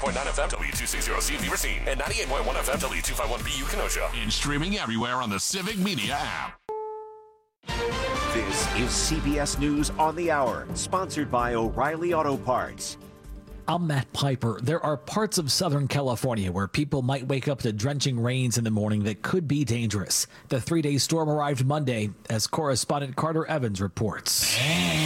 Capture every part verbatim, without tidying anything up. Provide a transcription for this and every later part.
point nine F M, W two sixty C Beaver Scene, and ninety-eight point one F M, W two fifty-one B U Kenosha. And streaming everywhere on the Civic Media app. This is C B S News on the Hour, sponsored by O'Reilly Auto Parts. I'm Matt Piper. There are parts of Southern California where people might wake up to drenching rains in the morning that could be dangerous. The three-day storm arrived Monday, as correspondent Carter Evans reports.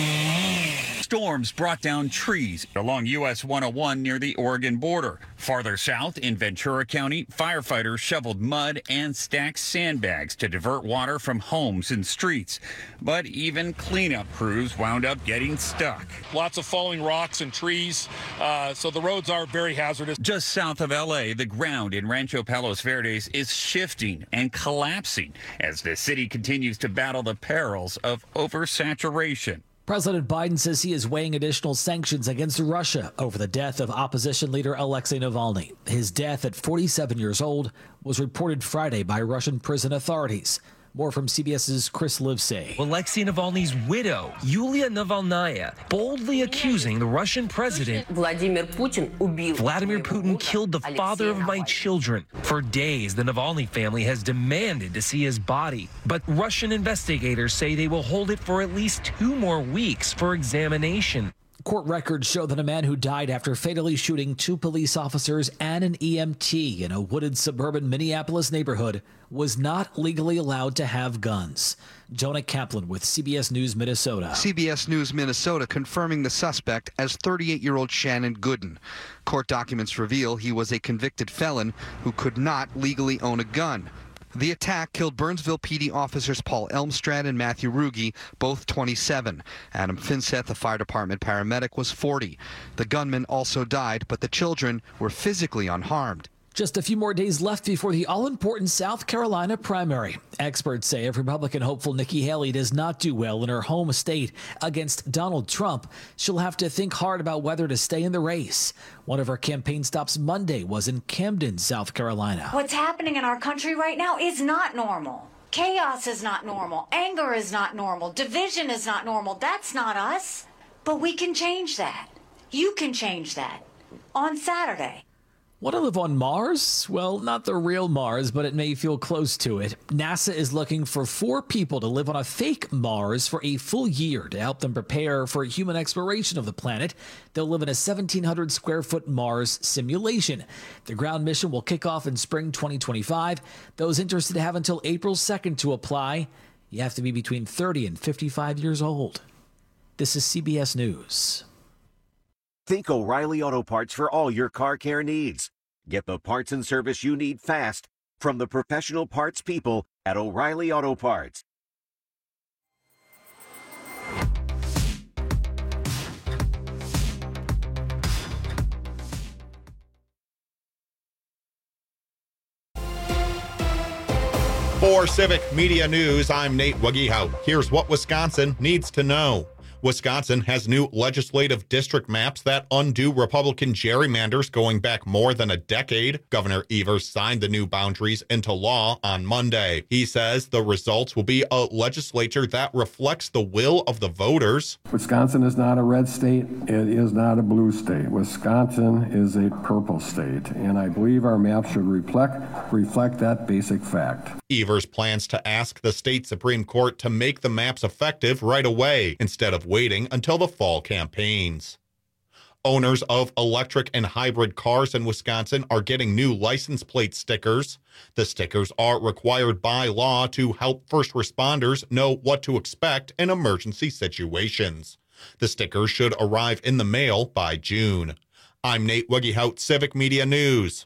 Storms brought down trees along U S one oh one near the Oregon border. Farther south in Ventura County, firefighters shoveled mud and stacked sandbags to divert water from homes and streets. But even cleanup crews wound up getting stuck. Lots of falling rocks and trees, uh, so the roads are very hazardous. Just south of L A, the ground in Rancho Palos Verdes is shifting and collapsing as the city continues to battle the perils of oversaturation. President Biden says he is weighing additional sanctions against Russia over the death of opposition leader Alexei Navalny. His death at forty-seven years old was reported Friday by Russian prison authorities. More from CBS's Chris Livesay. Alexei Navalny's widow, Yulia Navalnaya, boldly accusing the Russian president, Vladimir Putin, Vladimir Putin killed the father of my children. For days, the Navalny family has demanded to see his body, but Russian investigators say they will hold it for at least two more weeks for examination. Court records show that a man who died after fatally shooting two police officers and an E M T in a wooded suburban Minneapolis neighborhood was not legally allowed to have guns. Jonah Kaplan with C B S News Minnesota. C B S News Minnesota confirming the suspect as thirty-eight-year-old Shannon Gooden. Court documents reveal he was a convicted felon who could not legally own a gun. The attack killed Burnsville P D officers Paul Elmstrad and Matthew Ruge, both twenty-seven. Adam Finseth, a fire department paramedic, was forty. The gunman also died, but the children were physically unharmed. Just a few more days left before the all-important South Carolina primary. Experts say if Republican hopeful Nikki Haley does not do well in her home state against Donald Trump, she'll have to think hard about whether to stay in the race. One of her campaign stops Monday was in Camden, South Carolina. What's happening in our country right now is not normal. Chaos is not normal. Anger is not normal. Division is not normal. That's not us. But we can change that. You can change that on Saturday. Want to live on Mars? Well, not the real Mars, but it may feel close to it. NASA is looking for four people to live on a fake Mars for a full year to help them prepare for human exploration of the planet. They'll live in a seventeen hundred square foot Mars simulation. The ground mission will kick off in spring twenty twenty-five. Those interested have until April second to apply. You have to be between thirty and fifty-five years old. This is C B S News. Think O'Reilly Auto Parts for all your car care needs. Get the parts and service you need fast from the professional parts people at O'Reilly Auto Parts. For Civic Media News, I'm Nate Wuggehout. Here's what Wisconsin needs to know. Wisconsin has new legislative district maps that undo Republican gerrymanders going back more than a decade. Governor Evers signed the new boundaries into law on Monday. He says the results will be a legislature that reflects the will of the voters. Wisconsin is not a red state. It is not a blue state. Wisconsin is a purple state, and I believe our map should reflect, reflect that basic fact. Evers plans to ask the state Supreme Court to make the maps effective right away instead of waiting until the fall campaigns. Owners of electric and hybrid cars in Wisconsin are getting new license plate stickers. The stickers are required by law to help first responders know what to expect in emergency situations. The stickers should arrive in the mail by June. I'm Nate Wuggehout, Civic Media News.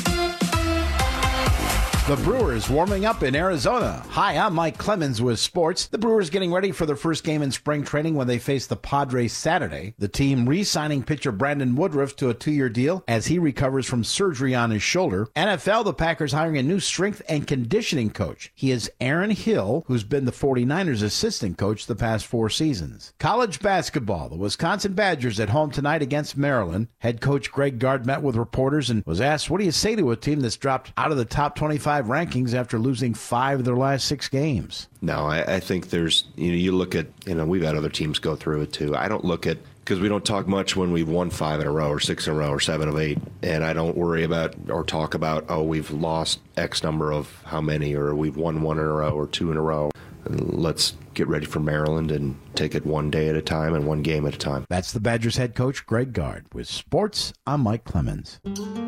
The Brewers warming up in Arizona. Hi, I'm Mike Clemens with sports. The Brewers getting ready for their first game in spring training when they face the Padres Saturday. The team re-signing pitcher Brandon Woodruff to a two-year deal as he recovers from surgery on his shoulder. N F L, the Packers hiring a new strength and conditioning coach. He is Aaron Hill, who's been the forty-niners assistant coach the past four seasons. College basketball, the Wisconsin Badgers at home tonight against Maryland. Head coach Greg Gard met with reporters and was asked, what do you say to a team that's dropped out of the top twenty-five rankings after losing five of their last six games? No, I, I think there's, you know, you look at, you know, we've had other teams go through it too. I don't look at because we don't talk much when we've won five in a row or six in a row or seven of eight. And I don't worry about or talk about, oh, we've lost X number of how many, or we've won one in a row or two in a row. Let's get ready for Maryland and take it one day at a time and one game at a time. That's the Badgers head coach, Greg Gard. With sports, I'm Mike Clemens.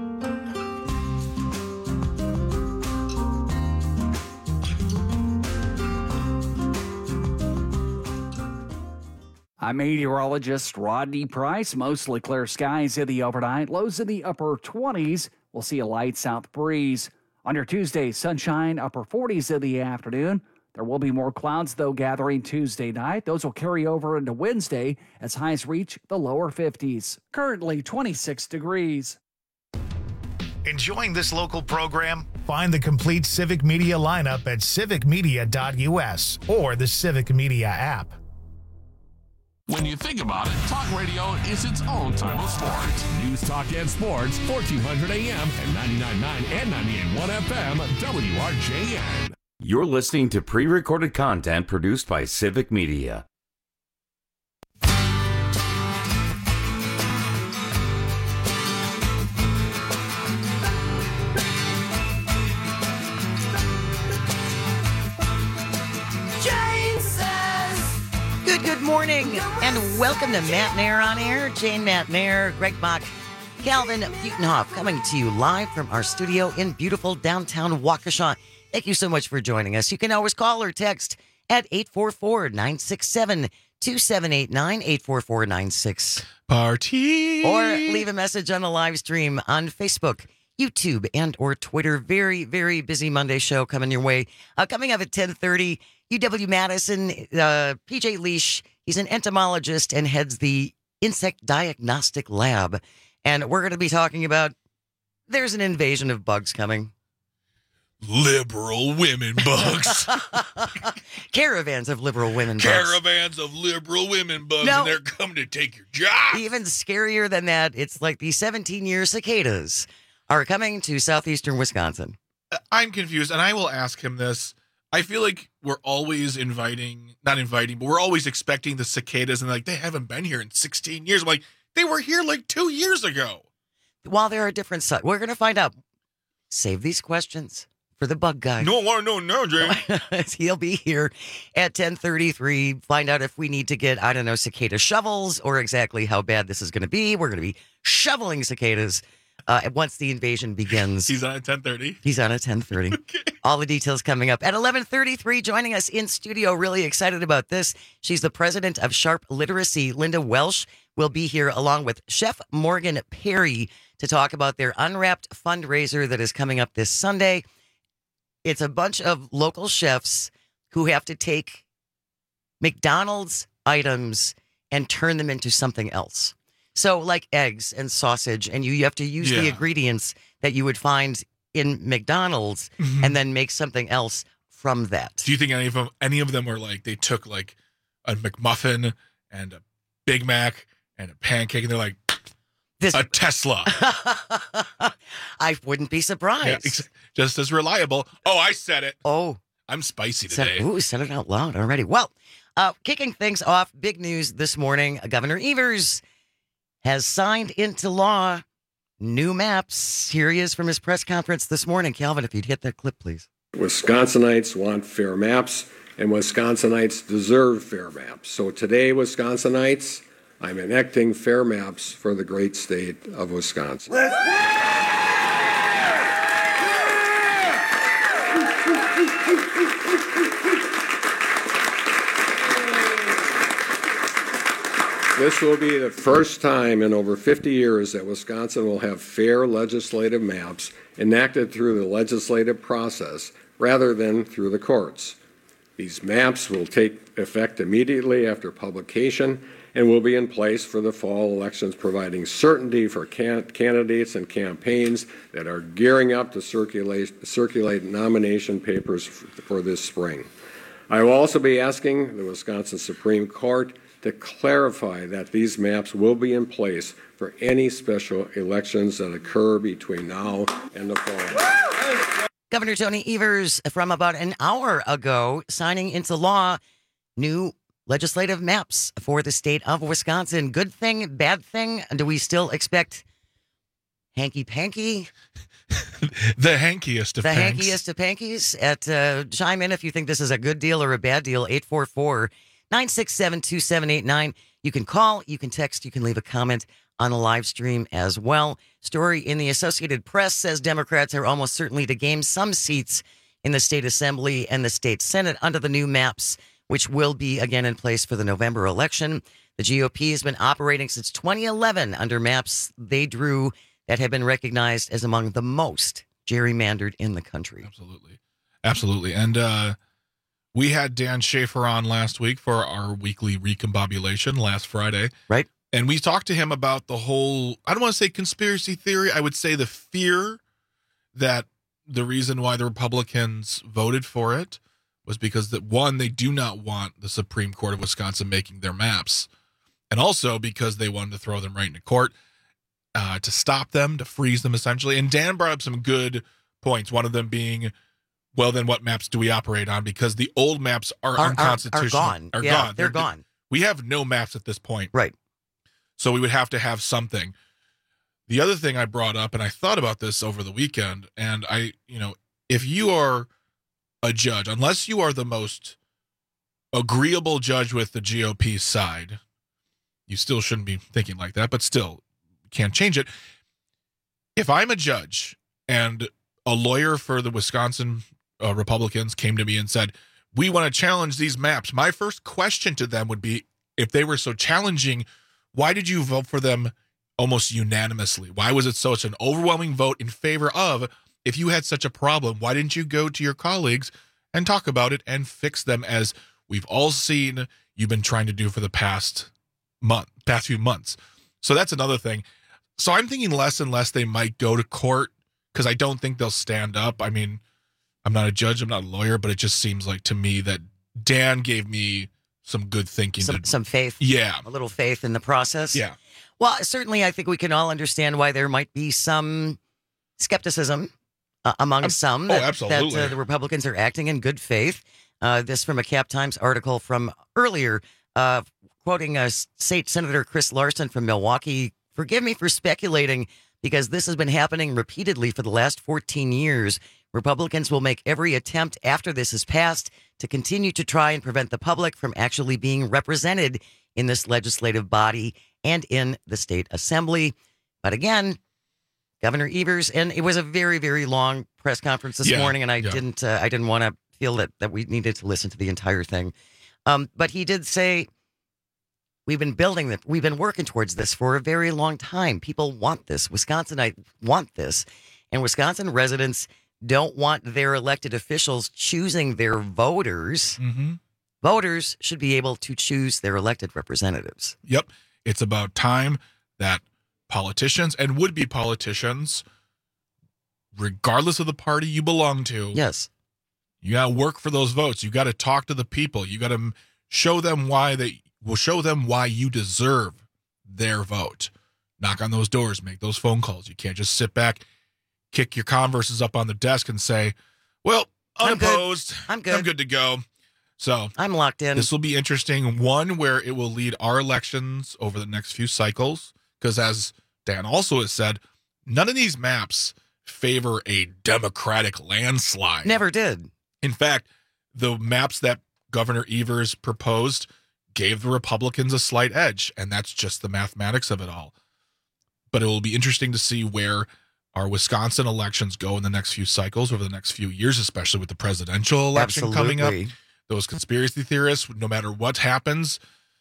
I'm meteorologist Rodney Price. Mostly clear skies in the overnight. Lows in the upper twenties. We'll see a light south breeze. On your Tuesday, sunshine, upper forties in the afternoon. There will be more clouds, though, gathering Tuesday night. Those will carry over into Wednesday as highs reach the lower fifties. Currently twenty-six degrees. Enjoying this local program? Find the complete Civic Media lineup at civic media dot u s or the Civic Media app. When you think about it, talk radio is its own type of sport. News, talk, and sports, fourteen hundred A M and ninety-nine point nine and ninety-eight point one F M, W R J N. You're listening to pre-recorded content produced by Civic Media. Good, good morning, and welcome to Matt Nair on Air. Jane Matt Nair, Greg Bach, Calvin Butenhoff, coming to you live from our studio in beautiful downtown Waukesha. Thank you so much for joining us. You can always call or text at eight four four, nine six seven, two seven eight nine, eight four four nine six. Party! Or leave a message on the live stream on Facebook, YouTube, and or Twitter. Very, very busy Monday show coming your way. Uh, coming up at ten thirty, U W-Madison, uh, P J Leash. He's an entomologist and heads the Insect Diagnostic Lab. And we're going to be talking about there's an invasion of bugs coming. Liberal women bugs. Caravans of liberal women bugs. Caravans of liberal women bugs, No. and they're coming to take your job. Even scarier than that, it's like the seventeen-year cicadas are coming to southeastern Wisconsin. I'm confused, and I will ask him this. I feel like we're always inviting, not inviting, but we're always expecting the cicadas, and like, they haven't been here in sixteen years. I'm like, they were here like two years ago. While there are different sites, we're going to find out. Save these questions for the bug guy. No, I want to know now, Jay. He'll be here at ten thirty-three. Find out if we need to get, I don't know, cicada shovels or exactly how bad this is going to be. We're going to be shoveling cicadas uh, once the invasion begins. He's on at ten thirty. He's on at ten thirty. Okay. All the details coming up. At eleven thirty-three, joining us in studio, really excited about this. She's the president of Sharp Literacy. Linda Welsh will be here along with Chef Morgan Perry to talk about their Unwrapped fundraiser that is coming up this Sunday. It's a bunch of local chefs who have to take McDonald's items and turn them into something else. So like eggs and sausage, and you, you have to use Yeah. the ingredients that you would find in McDonald's Mhm. and then make something else from that. Do you think any of them, any of them were like, they took like a McMuffin and a Big Mac and a pancake, and they're like, This- a Tesla. I wouldn't be surprised. Yeah, ex- just as reliable. Oh, I said it. Oh. I'm spicy Said, today. ooh, said it out loud already. Well, uh, kicking things off, big news this morning. Governor Evers has signed into law new maps. Here he is from his press conference this morning. Calvin, if you'd hit that clip, please. Wisconsinites want fair maps, and Wisconsinites deserve fair maps. So today, Wisconsinites, I'm enacting fair maps for the great state of Wisconsin. This will be the first time in over fifty years that Wisconsin will have fair legislative maps enacted through the legislative process rather than through the courts. These maps will take effect immediately after publication and will be in place for the fall elections, providing certainty for can- candidates and campaigns that are gearing up to circulate, circulate nomination papers f- for this spring. I will also be asking the Wisconsin Supreme Court to clarify that these maps will be in place for any special elections that occur between now and the fall. Governor Tony Evers, from about an hour ago, signing into law new legislative maps for the state of Wisconsin. Good thing, bad thing? Do we still expect hanky-panky? The hankiest of The panks. hankiest of pankies. At uh, chime in if you think this is a good deal or a bad deal. eight four four, nine six seven, two seven eight nine. You can call, you can text, you can leave a comment on the live stream as well. Story in the Associated Press says Democrats are almost certainly to gain some seats in the state assembly and the state senate under the new maps, which will be again in place for the November election. The G O P has been operating since twenty eleven under maps they drew that have been recognized as among the most gerrymandered in the country. Absolutely. Absolutely. And uh, we had Dan Schaefer on last week for our weekly recombobulation last Friday. Right. And we talked to him about the whole, I don't want to say conspiracy theory. I would say the fear that the reason why the Republicans voted for it was because that, one, they do not want the Supreme Court of Wisconsin making their maps. And also because they wanted to throw them right into court uh, to stop them, to freeze them essentially. And Dan brought up some good points. One of them being, well, then what maps do we operate on? Because the old maps are, Are- are- unconstitutional. are gone. Are Yeah, gone. they're gone. We have no maps at this point. Right. So we would have to have something. The other thing I brought up, and I thought about this over the weekend, and I, you know, if you are a judge, unless you are the most agreeable judge with the G O P side, you still shouldn't be thinking like that, but still can't change it. If I'm a judge and a lawyer for the Wisconsin uh, Republicans came to me and said, we want to challenge these maps, my first question to them would be, if they were so challenging, why did you vote for them almost unanimously? Why was it such an overwhelming vote in favor of? If you had such a problem, why didn't you go to your colleagues and talk about it and fix them, as we've all seen you've been trying to do for the past month, past few months? So that's another thing. So I'm thinking less and less they might go to court, because I don't think they'll stand up. I mean, I'm not a judge, I'm not a lawyer, but it just seems like to me that Dan gave me some good thinking. Some, to, some faith. Yeah. A little faith in the process. Yeah. Well, certainly I think we can all understand why there might be some skepticism uh, among Um, some oh, that, absolutely. that uh, the Republicans are acting in good faith. Uh, this from a Cap Times article from earlier, uh, quoting uh, State Senator Chris Larson from Milwaukee. Forgive me for speculating, because this has been happening repeatedly for the last fourteen years. Republicans will make every attempt after this is passed to continue to try and prevent the public from actually being represented in this legislative body and in the state assembly. But again, Governor Evers, and it was a very, very long press conference this Yeah, morning, and I yeah. didn't, uh, I didn't want to feel that that we needed to listen to the entire thing. Um, but he did say, we've been building that, we've been working towards this for a very long time. People want this. Wisconsinites want this, and Wisconsin residents don't want their elected officials choosing their voters. Mm-hmm. Voters should be able to choose their elected representatives. Yep. It's about time that politicians and would-be politicians, regardless of the party you belong to, yes, you got to work for those votes. You got to talk to the people. You got to show them why they will show them why you deserve their vote. Knock on those doors, make those phone calls. You can't just sit back, kick your Converses up on the desk and say, well, unopposed. I'm good. I'm good to go. So I'm locked in. This will be interesting. One, where it will lead our elections over the next few cycles. Because as Dan also has said, none of these maps favor a Democratic landslide. Never did. In fact, the maps that Governor Evers proposed gave the Republicans a slight edge, and that's just the mathematics of it all. But it will be interesting to see where our Wisconsin elections go in the next few cycles, over the next few years, especially with the presidential election Absolutely. coming up. Those conspiracy theorists, no matter what happens,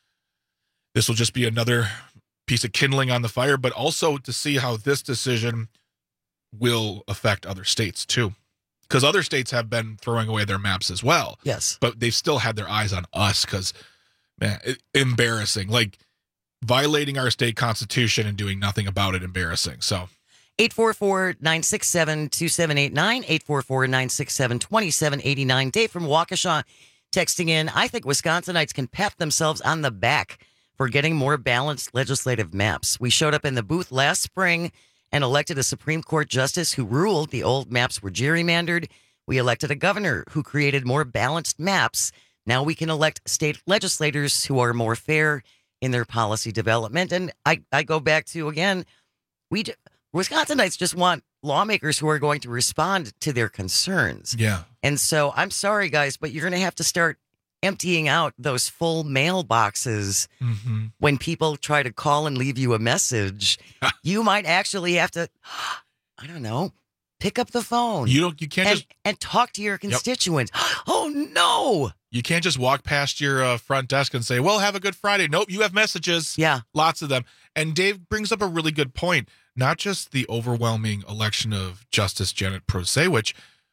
this will just be another piece of kindling on the fire, but also to see how this decision will affect other states too. Because other states have been throwing away their maps as well. Yes. But they've still had their eyes on us because, man, it, embarrassing. Like, violating our state constitution and doing nothing about it, embarrassing. So eight four four, nine six seven, two seven eight nine, eight four four, nine six seven, two seven eight nine. Dave from Waukesha texting in, I think Wisconsinites can pat themselves on the back for getting more balanced legislative maps. We showed up in the booth last spring and elected a Supreme Court justice who ruled the old maps were gerrymandered. We elected a governor who created more balanced maps. Now we can elect state legislators who are more fair in their policy development. And I, I go back to, again, we Wisconsinites just want lawmakers who are going to respond to their concerns. Yeah. And so I'm sorry, guys, but you're going to have to start emptying out those full mailboxes mm-hmm. when people try to call and leave you a message. You might actually have to, I don't know, pick up the phone. You don't. You can't and, just and talk to your constituents. Yep. Oh no! You can't just walk past your uh, front desk and say, "Well, have a good Friday." Nope, you have messages. Yeah, lots of them. And Dave brings up a really good point. Not just the overwhelming election of Justice Janet Prosewicz,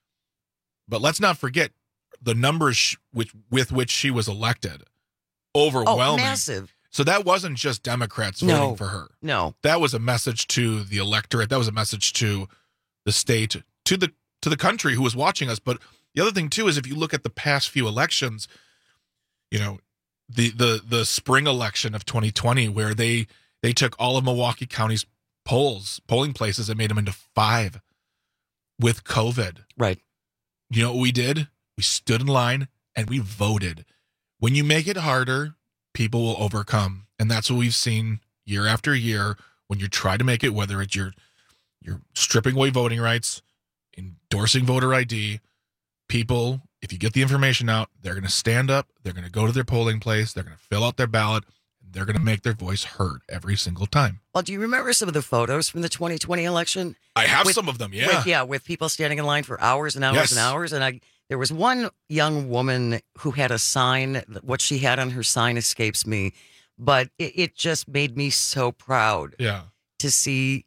but let's not forget the numbers which with which she was elected. Overwhelming, oh, massive. So that wasn't just Democrats voting no, for her. No, that was a message to the electorate. That was a message to the state, to the to the country who was watching us. But the other thing too is if you look at the past few elections, you know, the the the spring election of twenty twenty, where they they took all of Milwaukee County's polls, polling places, and made them into five with COVID. Right. You know what we did? We stood in line and we voted. When you make it harder, people will overcome. And that's what we've seen year after year when you try to make it, whether it's your you're stripping away voting rights, endorsing voter I D, people, if you get the information out, they're going to stand up, they're going to go to their polling place, they're going to fill out their ballot, and they're going to make their voice heard every single time. Well, do you remember some of the photos from the twenty twenty election? I have with, some of them, yeah. With, yeah, with people standing in line for hours and hours yes. and hours. And I, there was one young woman who had a sign. What she had on her sign escapes me, but it, it just made me so proud yeah. to see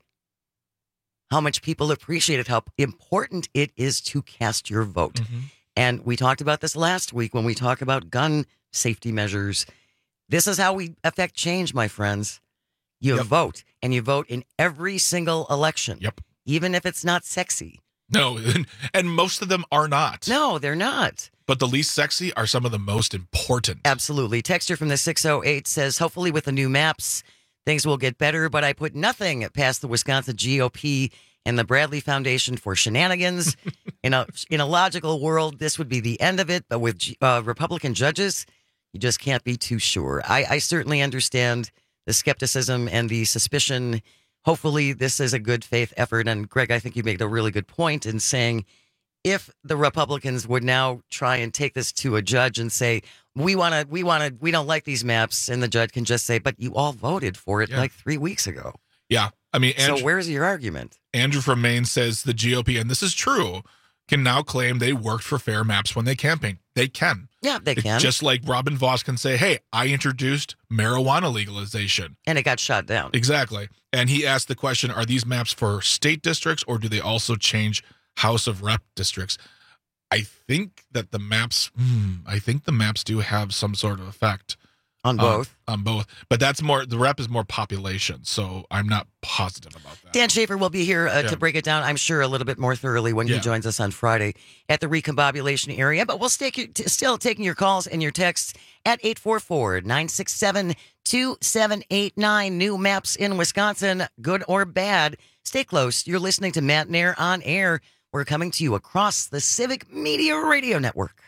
how much people appreciated how important it is to cast your vote. Mm-hmm. And we talked about this last week when we talk about gun safety measures. This is how we affect change, my friends. You yep. vote, and you vote in every single election. Yep. Even if it's not sexy. No, and most of them are not. No, they're not. But the least sexy are some of the most important. Absolutely. Texter from the six oh eight says, hopefully with the new maps, things will get better, but I put nothing past the Wisconsin G O P and the Bradley Foundation for shenanigans. in a in a logical world, this would be the end of it, but with uh, Republican judges, you just can't be too sure. I, I certainly understand the skepticism and the suspicion. Hopefully, this is a good faith effort. And Greg, I think you made a really good point in saying if the Republicans would now try and take this to a judge and say, we want to, we want to, we don't like these maps, and the judge can just say, but you all voted for it yeah. like three weeks ago. Yeah. I mean, Andrew, so where's your argument? Andrew from Maine says the G O P, and this is true, can now claim they worked for fair maps when they campaigned. They can. Yeah, they it's can. Just like Robin Vos can say, hey, I introduced marijuana legalization. And it got shot down. Exactly. And he asked the question, are these maps for state districts or do they also change House of Rep districts? I think that the maps, hmm, I think the maps do have some sort of effect. On both? Uh, on both. But that's more, the rep is more population, so I'm not positive about that. Dan Schaefer will be here uh, Yeah. to break it down, I'm sure, a little bit more thoroughly when Yeah. he joins us on Friday at the recombobulation area. But we'll stay, t- still taking your calls and your texts at eight four four, nine six seven, two seven eight nine. New maps in Wisconsin, good or bad. Stay close. You're listening to Matt Nair on Air. We're coming to you across the Civic Media Radio Network.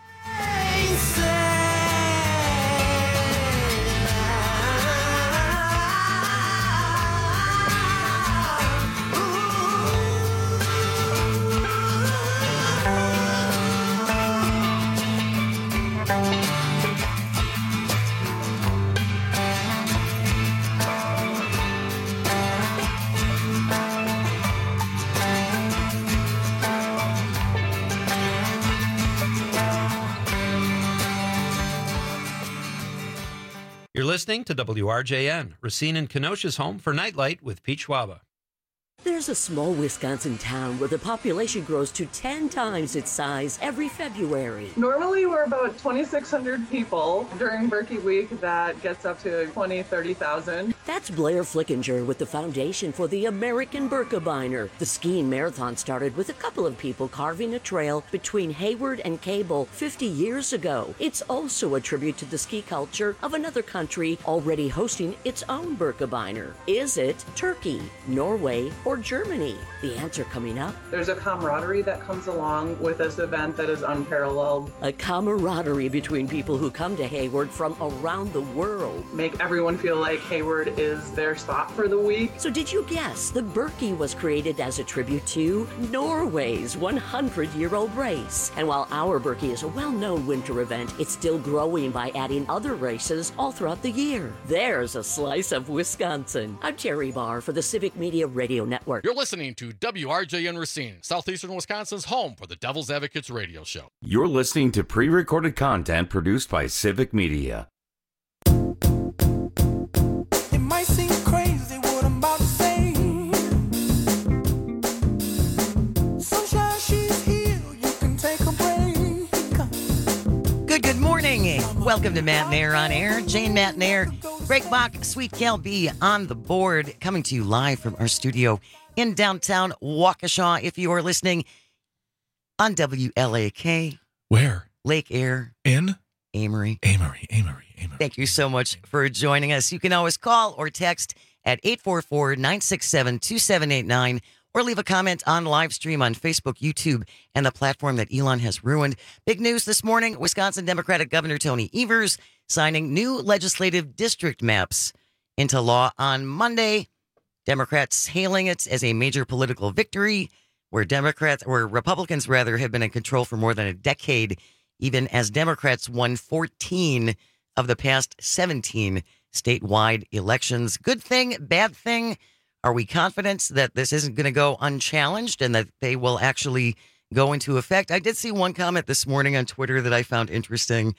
You're listening to W R J N, Racine and Kenosha's home for Nightlight with Pete Schwaba. There's a small Wisconsin town where the population grows to ten times its size every February. Normally we're about twenty-six hundred people. During Berkey Week, that gets up to twenty, thirty thousand. That's Blair Flickinger with the Foundation for the American Birkebeiner. The skiing marathon started with a couple of people carving a trail between Hayward and Cable fifty years ago. It's also a tribute to the ski culture of another country already hosting its own Birkebeiner. Is it Turkey, Norway, or Germany? The answer coming up. There's a camaraderie that comes along with this event that is unparalleled. A camaraderie between people who come to Hayward from around the world. Make everyone feel like Hayward is their spot for the week. So did you guess the Berkey was created as a tribute to Norway's one hundred year old race? And while our Berkey is a well-known winter event, it's still growing by adding other races all throughout the year. There's a slice of Wisconsin. I'm Terry Barr for the Civic Media Radio Network. You're listening to W R J N Racine, Southeastern Wisconsin's home for the Devil's Advocates radio show. You're listening to pre-recorded content produced by Civic Media. It might seem crazy what I'm about to say. Sunshine, she's here. You can take a break. Good, good morning. Welcome to Matt Nair on Air. Jane Matt Nair, Greg Bach, Sweet Cal B on the board, coming to you live from our studio in downtown Waukesha. If you are listening on W L A K. Where? Lake Air. In? Amory. Amory, Amory, Amory. Thank you so much for joining us. You can always call or text at eight four four, nine six seven, two seven eight nine or leave a comment on live stream on Facebook, YouTube, and the platform that Elon has ruined. Big news this morning, Wisconsin Democratic Governor Tony Evers signing new legislative district maps into law on Monday. Democrats hailing it as a major political victory, where Democrats, or Republicans rather, have been in control for more than a decade, even as Democrats won fourteen of the past seventeen statewide elections. Good thing, bad thing? Are we confident that this isn't going to go unchallenged and that they will actually go into effect? I did see one comment this morning on Twitter that I found interesting.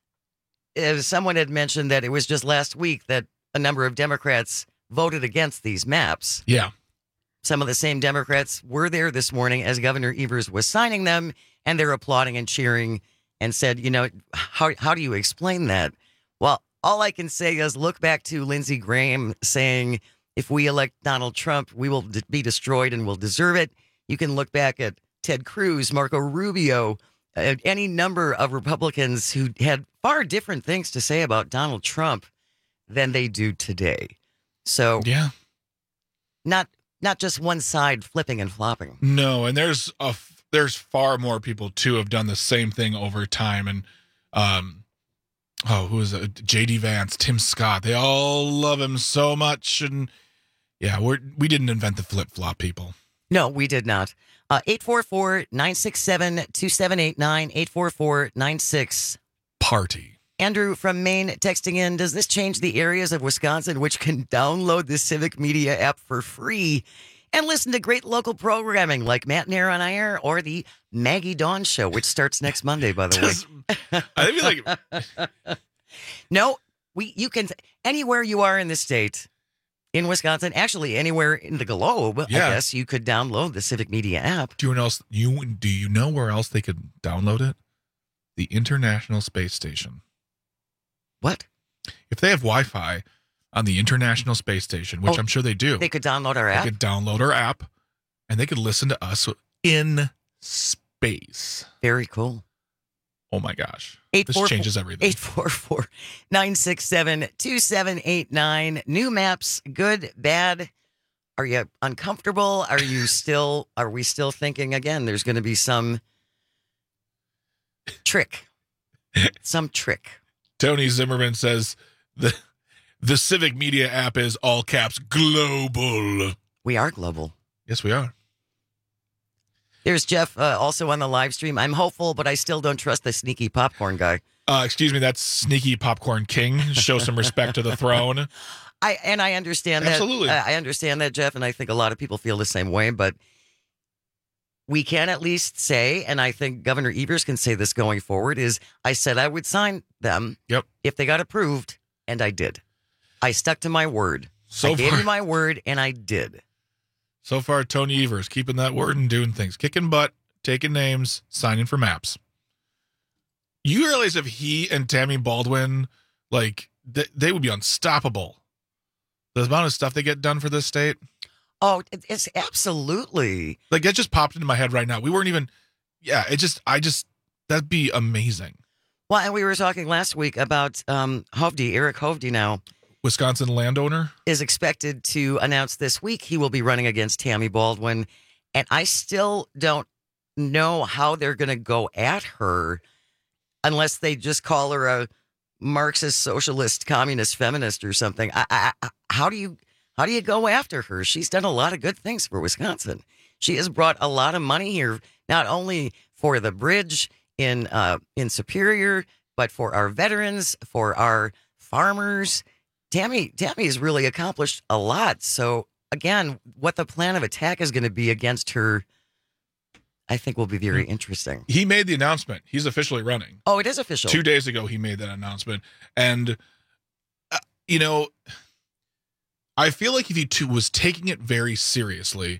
Uh, someone had mentioned that it was just last week that a number of Democrats voted against these maps. Yeah. Some of the same Democrats were there this morning as Governor Evers was signing them, and they're applauding and cheering and said, you know, how how do you explain that? Well, all I can say is look back to Lindsey Graham saying, if we elect Donald Trump, we will d- be destroyed and will deserve it. You can look back at Ted Cruz, Marco Rubio, uh, any number of Republicans who had far different things to say about Donald Trump than they do today. So, yeah, not not just one side flipping and flopping. No, and there's a there's far more people too have done the same thing over time, and um, oh, who is it? J D Vance, Tim Scott, they all love him so much, and yeah, we're we didn't invent the flip flop, people. No, we did not. Uh, eight four four, nine six seven, two seven eight nine, eight four four, nine six Party. Andrew from Maine texting in, does this change the areas of Wisconsin which can download the Civic Media app for free and listen to great local programming like Matt Nair on Air or the Maggie Dawn Show, which starts next Monday, by the way? I feel like no, we you can anywhere you are in the state, in Wisconsin, actually anywhere in the globe. Yeah. I guess you could download the Civic Media app. Do you know else? You do you know where else they could download it? The International Space Station. What? If they have Wi-Fi on the International Space Station, which Oh, I'm sure they do, They could download our they app. could download our app, and they could listen to us in space. Very cool. Oh my gosh. Eight This four changes four- everything. eight four four, nine six seven, two seven eight nine. New maps, good, bad. Are you uncomfortable? Are you still, are we still thinking again, there's going to be some trick? Some trick. Tony Zimmerman says the the Civic Media app is all caps global. We are global. Yes, we are. There's Jeff uh, also on the live stream. I'm hopeful, but I still don't trust the sneaky popcorn guy. Uh, excuse me, that's Sneaky Popcorn King. Show some respect to the throne. I and I understand Absolutely. that. Uh, I understand that, Jeff, and I think a lot of people feel the same way. But we can at least say, and I think Governor Evers can say this going forward: is I said I would sign them. Yep. If they got approved, and I did. I stuck to my word. So I gave far- you my word, and I did. So far, Tony Evers keeping that word and doing things, kicking butt, taking names, signing for maps. You realize if he and Tammy Baldwin, like, th- they would be unstoppable. The amount of stuff they get done for this state. Oh, it- it's absolutely. Like, that just popped into my head right now. We weren't even, yeah, it just, I just, that'd be amazing. Well, and we were talking last week about um, Hovde, Eric Hovde now. Wisconsin landowner, is expected to announce this week he will be running against Tammy Baldwin. And I still don't know how they're going to go at her unless they just call her a Marxist, socialist, communist, feminist or something. I, I, how do you how do you go after her? She's done a lot of good things for Wisconsin. She has brought a lot of money here, not only for the bridge in uh, in Superior, but for our veterans, for our farmers. Tammy Tammy has really accomplished a lot. So again, what the plan of attack is going to be against her, I think will be very interesting. he made the announcement. He's officially running. Oh, it is official. Two days ago, he made that announcement. And, uh, you know, I feel like if he t- was taking it very seriously,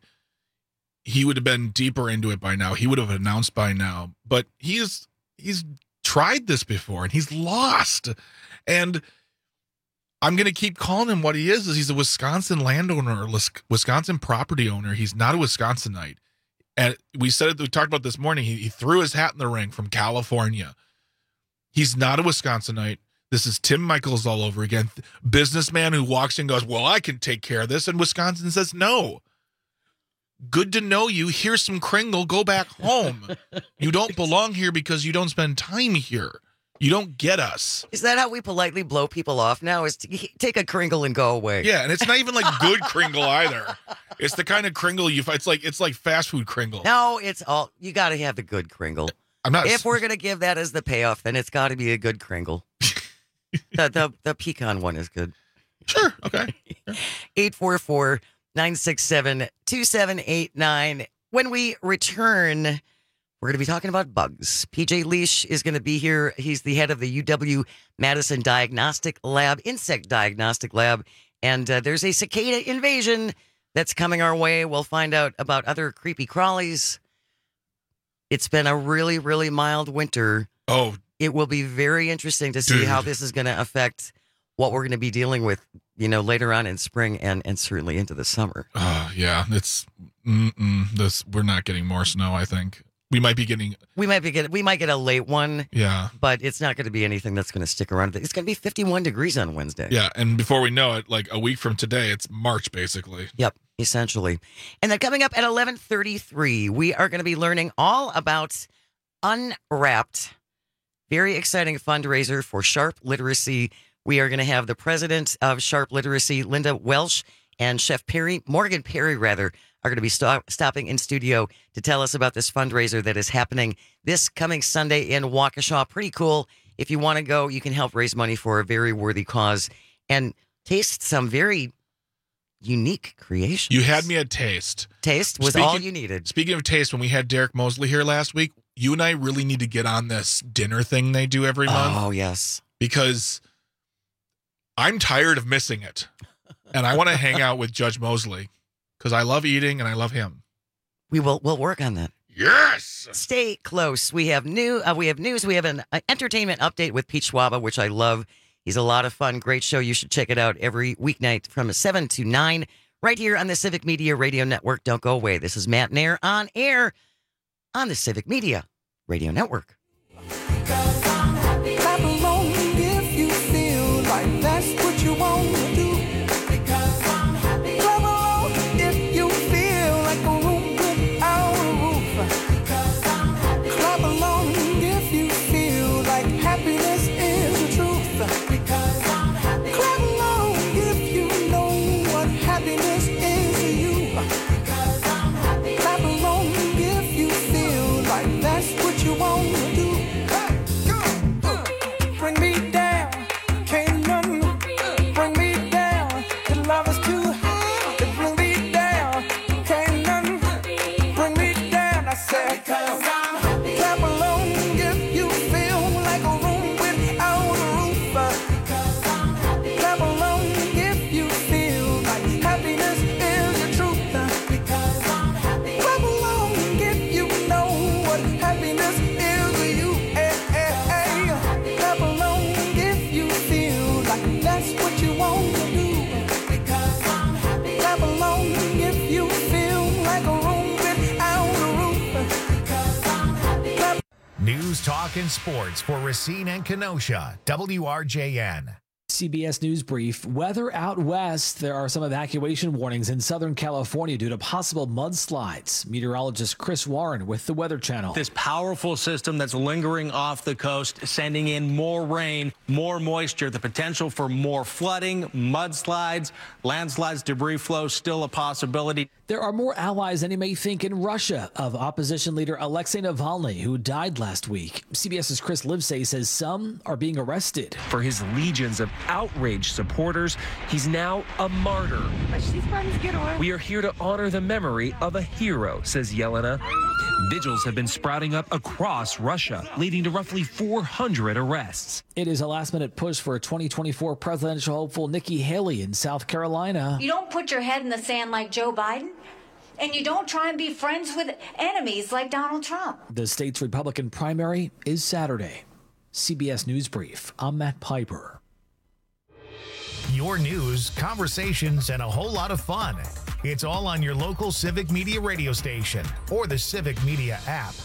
he would have been deeper into it by now. He would have announced by now. But he's he's tried this before, and he's lost. And I'm going to keep calling him what he is, is he's a Wisconsin landowner, Wisconsin property owner. He's not a Wisconsinite. And we said it, we talked about this morning. He, he threw his hat in the ring from California. He's not a Wisconsinite. This is Tim Michaels all over again. Businessman who walks in and goes, well, I can take care of this. And Wisconsin says, no. Good to know you. Here's some Kringle. Go back home. You don't belong here because you don't spend time here. You don't get us. Is that how we politely blow people off now? Is to take a Kringle and go away? Yeah, and it's not even like good Kringle either. It's the kind of Kringle you. It's like it's like fast food Kringle. No, it's all you got to have the good Kringle. I'm not. If we're gonna give that as the payoff, then it's got to be a good Kringle. the, the the pecan one is good. Sure. Okay. eight four four, nine six seven, two seven eight nine. When we return, we're going to be talking about bugs. P J Leash is going to be here. He's the head of the U W-Madison Diagnostic Lab, Insect Diagnostic Lab. And uh, there's a cicada invasion that's coming our way. We'll find out about other creepy crawlies. It's been a really, really mild winter. Oh. It will be very interesting to see Dude. how this is going to affect what we're going to be dealing with, you know, later on in spring and, and certainly into the summer. Oh, yeah. It's, mm-mm, this, we're not getting more snow, I think. We might be getting. We might be get. We might get a late one. Yeah, but it's not going to be anything that's going to stick around. It's going to be fifty-one degrees on Wednesday. Yeah, and before we know it, like a week from today, it's March basically. Yep, essentially. And then coming up at eleven thirty-three, we are going to be learning all about Unwrapped. Very exciting fundraiser for Sharp Literacy. We are going to have the president of Sharp Literacy, Linda Welsh, and Chef Perry, Morgan Perry, rather, are going to be stop, stopping in studio to tell us about this fundraiser that is happening this coming Sunday in Waukesha. Pretty cool. If you want to go, you can help raise money for a very worthy cause and taste some very unique creations. You had me at taste. Taste was speaking, all you needed. Speaking of taste, when we had Derek Mosley here last week, you and I really need to get on this dinner thing they do every month. Oh, yes. Because I'm tired of missing it. And I want to hang out with Judge Mosley. Because I love eating and I love him. We will we'll work on that. Yes. Stay close. We have new. Uh, we have news. We have an uh, entertainment update with Pete Schwaba, which I love. He's a lot of fun. Great show. You should check it out every weeknight from seven to nine right here on the Civic Media Radio Network. Don't go away. This is Matt Nair on air on the Civic Media Radio Network. Clap along if you feel like that's what you want to do. News, talk, and sports for Racine and Kenosha. W R J N. C B S News Brief. Weather out west. There are some evacuation warnings in Southern California due to possible mudslides. Meteorologist Chris Warren with the Weather Channel. This powerful system that's lingering off the coast, sending in more rain, more moisture, the potential for more flooding, mudslides, landslides, debris flow, still a possibility. There are more allies than you may think in Russia of opposition leader Alexei Navalny, who died last week. CBS's Chris Livesay says some are being arrested. For his legions of outraged supporters, he's now a martyr. We are here to honor the memory of a hero, says Yelena. Vigils have been sprouting up across Russia, leading to roughly four hundred arrests. It is a last-minute push for twenty twenty-four presidential hopeful Nikki Haley in South Carolina. You don't put your head in the sand like Joe Biden, and you don't try and be friends with enemies like Donald Trump. The state's Republican primary is Saturday. C B S News Brief. I'm Matt Piper. Your news, conversations, and a whole lot of fun. It's all on your local Civic Media radio station or the Civic Media app.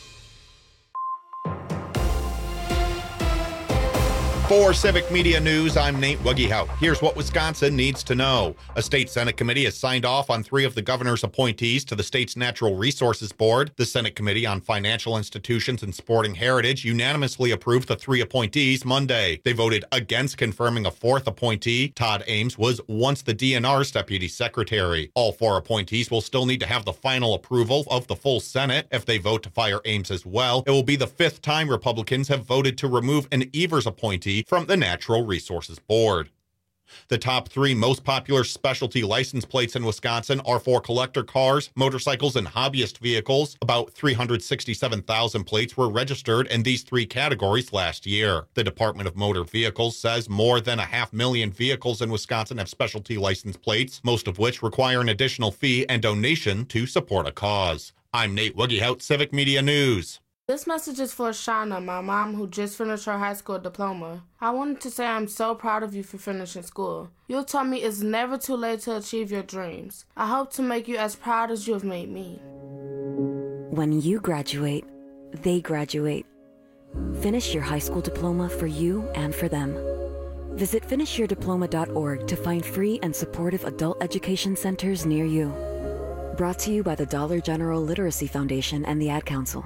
For Civic Media News, I'm Nate Wuggehout. Here's what Wisconsin needs to know. A state Senate committee has signed off on three of the governor's appointees to the state's Natural Resources Board. The Senate Committee on Financial Institutions and Sporting Heritage unanimously approved the three appointees Monday. They voted against confirming a fourth appointee. Todd Ames was once the D N R's deputy secretary. All four appointees will still need to have the final approval of the full Senate. If they vote to fire Ames as well, it will be the fifth time Republicans have voted to remove an Evers appointee from the Natural Resources Board. The top three most popular specialty license plates in Wisconsin are for collector cars, motorcycles, and hobbyist vehicles. About three hundred sixty-seven thousand plates were registered in these three categories last year. The Department of Motor Vehicles says more than a half million vehicles in Wisconsin have specialty license plates, most of which require an additional fee and donation to support a cause. I'm Nate Wuggehout, Civic Media News. This message is for Shauna, my mom, who just finished her high school diploma. I wanted to say I'm so proud of you for finishing school. You taught me it's never too late to achieve your dreams. I hope to make you as proud as you have made me. When you graduate, they graduate. Finish your high school diploma for you and for them. Visit finish your diploma dot org to find free and supportive adult education centers near you. Brought to you by the Dollar General Literacy Foundation and the Ad Council.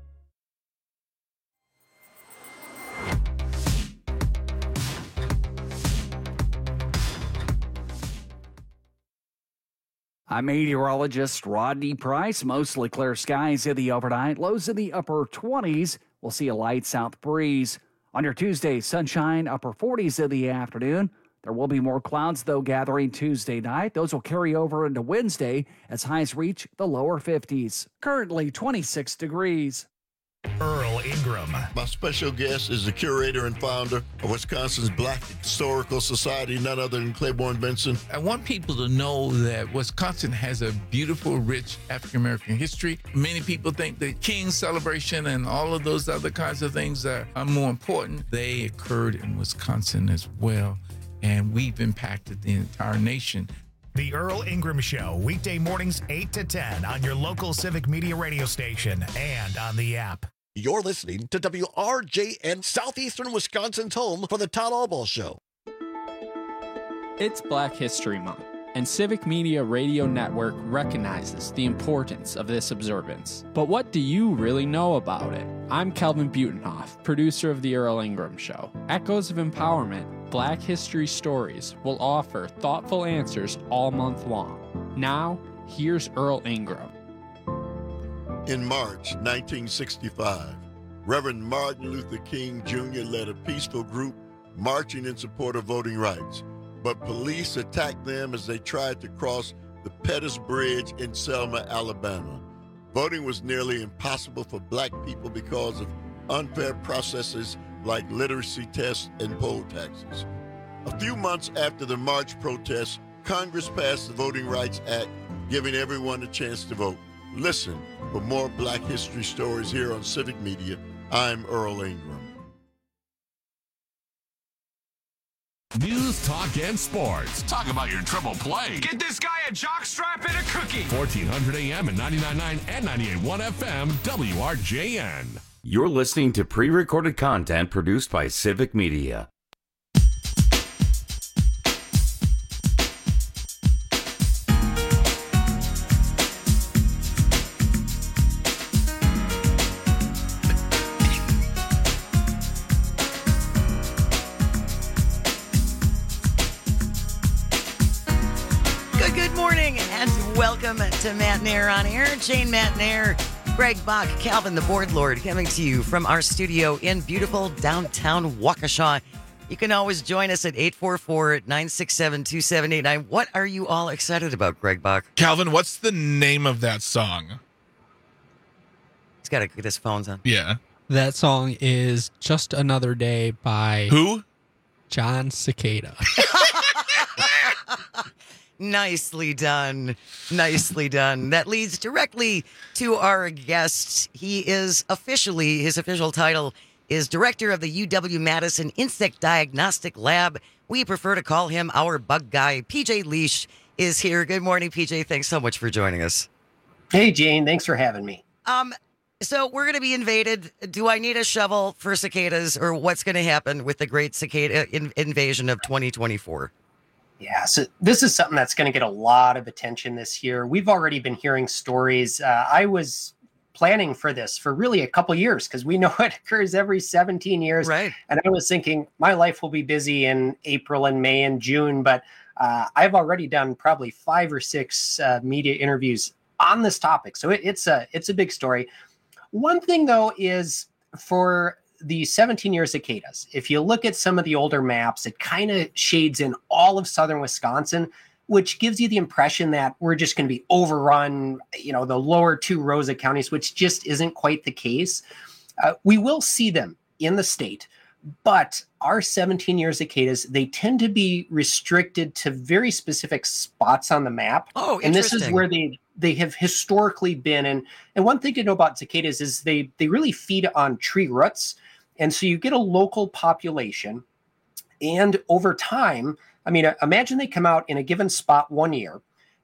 I'm meteorologist Rodney Price. Mostly clear skies in the overnight. Lows in the upper twenties. We'll see a light south breeze. On your Tuesday, sunshine, upper forties in the afternoon. There will be more clouds, though, gathering Tuesday night. Those will carry over into Wednesday as highs reach the lower fifties. Currently twenty-six degrees. Earl Ingram. My special guest is the curator and founder of Wisconsin's Black Historical Society, none other than Claiborne Benson. I want people to know that Wisconsin has a beautiful, rich African-American history. Many people think the King's celebration and all of those other kinds of things are, are more important. They occurred in Wisconsin as well, and we've impacted the entire nation. The Earl Ingram Show, weekday mornings eight to ten on your local Civic Media radio station and on the app. You're listening to W R J N, Southeastern Wisconsin's home for the Todd Albaugh Show. It's Black History Month, and Civic Media Radio Network recognizes the importance of this observance. But what do you really know about it? I'm Kelvin Butenhoff, producer of The Earl Ingram Show. Echoes of Empowerment, Black History Stories will offer thoughtful answers all month long. Now, here's Earl Ingram. In March nineteen sixty-five, Reverend Martin Luther King Junior led a peaceful group marching in support of voting rights, but police attacked them as they tried to cross the Pettus Bridge in Selma, Alabama. Voting was nearly impossible for black people because of unfair processes like literacy tests and poll taxes. A few months after the march protests, Congress passed the Voting Rights Act, giving everyone a chance to vote. Listen for more Black history stories here on Civic Media. I'm Earl Ingram. News, talk, and sports. Talk about your triple play. Get this guy a jockstrap and a cookie. fourteen hundred A M and ninety-nine point nine and ninety-eight point one F M, W R J N. You're listening to pre-recorded content produced by Civic Media. Welcome to Matt Nair on Air. Jane Matt Nair, Greg Bach, Calvin the Board Lord, coming to you from our studio in beautiful downtown Waukesha. You can always join us at eight four four, nine six seven, two seven eight nine. What are you all excited about, Greg Bach? Calvin, what's the name of that song? He's got to get his phones on. Yeah. That song is Just Another Day by... Who? John Cicada. Nicely done. Nicely done. That leads directly to our guest. He is officially, his official title is Director of the U W-Madison Insect Diagnostic Lab. We prefer to call him our bug guy. P J Liesch is here. Good morning, P J. Thanks so much for joining us. Hey, Jane. Thanks for having me. Um, so we're going to be invaded. Do I need a shovel for cicadas, or what's going to happen with the great cicada in- invasion of twenty twenty-four? Yeah, so this is something that's going to get a lot of attention this year. We've already been hearing stories. Uh, I was planning for this for really a couple years because we know it occurs every seventeen years. Right. And I was thinking my life will be busy in April and May and June, but uh, I've already done probably five or six uh, media interviews on this topic. So it, it's a it's a big story. One thing, though, is for the seventeen-year cicadas, if you look at some of the older maps, it kind of shades in all of southern Wisconsin, which gives you the impression that we're just going to be overrun, you know, the lower two Rosa counties, which just isn't quite the case. Uh, we will see them in the state, but our seventeen-year cicadas, they tend to be restricted to very specific spots on the map. Oh, and this is interesting. where they they have historically been. And and one thing to know about cicadas is they they really feed on tree roots. And so you get a local population. And over time, I mean, imagine they come out in a given spot one year,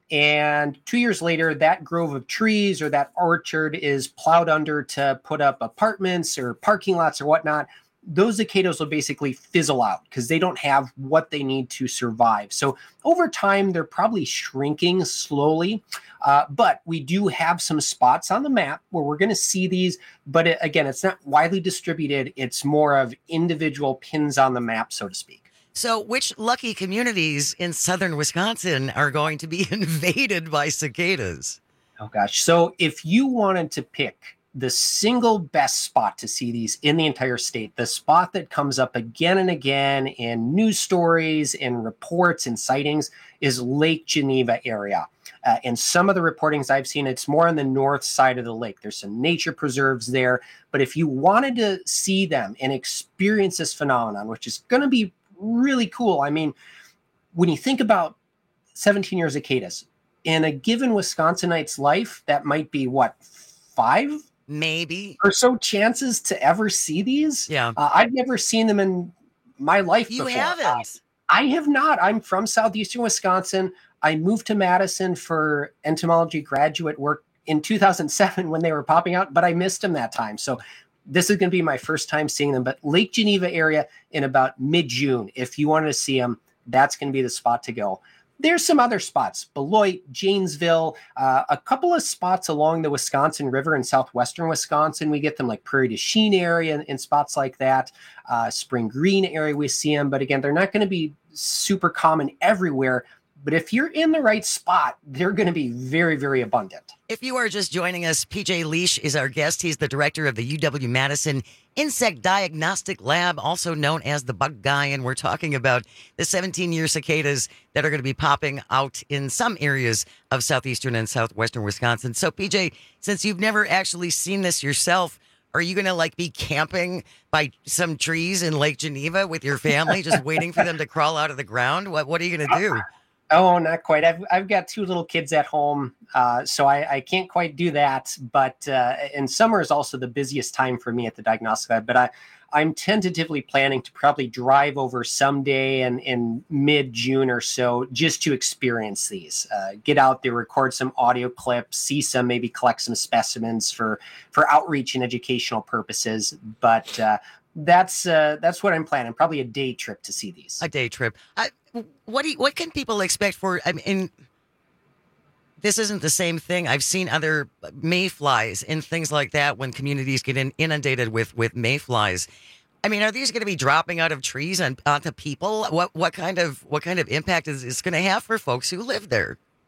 and two years later, that grove of trees or that orchard is plowed under to put up apartments or parking lots or whatnot. Those cicadas will basically fizzle out because they don't have what they need to survive. So over time, they're probably shrinking slowly. Uh, but we do have some spots on the map where we're going to see these. But it, again, it's not widely distributed. It's more of individual pins on the map, so to speak. So which lucky communities in southern Wisconsin are going to be invaded by cicadas? Oh, gosh. So if you wanted to pick the single best spot to see these in the entire state, the spot that comes up again and again in news stories and reports and sightings, is Lake Geneva area. Uh, and some of the reportings I've seen, it's more on the north side of the lake. There's some nature preserves there. But if you wanted to see them and experience this phenomenon, which is going to be really cool. I mean, when you think about seventeen-year cicadas, in a given Wisconsinite's life, that might be what, five? Maybe. Or so chances to ever see these. Yeah. Uh, I've never seen them in my life You before. haven't? Uh, I have not. I'm from southeastern Wisconsin. I moved to Madison for entomology graduate work in two thousand seven when they were popping out, but I missed them that time. So this is going to be my first time seeing them. But Lake Geneva area in about mid-June, if you wanted to see them, that's going to be the spot to go. There's some other spots, Beloit, Janesville, uh, a couple of spots along the Wisconsin River in southwestern Wisconsin. We get them like Prairie du Chien area and, and spots like that. Uh, Spring Green area, we see them. But again, they're not going to be super common everywhere. But if you're in the right spot, they're going to be very, very abundant. If you are just joining us, P J Liesch is our guest. He's the director of the U W-Madison Insect Diagnostic Lab, also known as the Bug Guy. And we're talking about the seventeen-year cicadas that are going to be popping out in some areas of southeastern and southwestern Wisconsin. So, P J, since you've never actually seen this yourself, are you going to like be camping by some trees in Lake Geneva with your family, just waiting for them to crawl out of the ground? What What are you going to do? Oh, not quite. I've I've got two little kids at home, uh, so I, I can't quite do that. But uh, and summer is also the busiest time for me at the diagnostic lab. But I, I'm tentatively planning to probably drive over someday in, in mid-June or so just to experience these. Uh, get out there, record some audio clips, see some, maybe collect some specimens for for outreach and educational purposes. But uh, that's uh, that's what I'm planning. Probably a day trip to see these. A day trip. I, What do you, what can people expect for? I mean, this isn't the same thing. I've seen other mayflies and things like that when communities get in, inundated with with mayflies. I mean, are these going to be dropping out of trees and onto people? What what kind of what kind of impact is this going to have for folks who live there?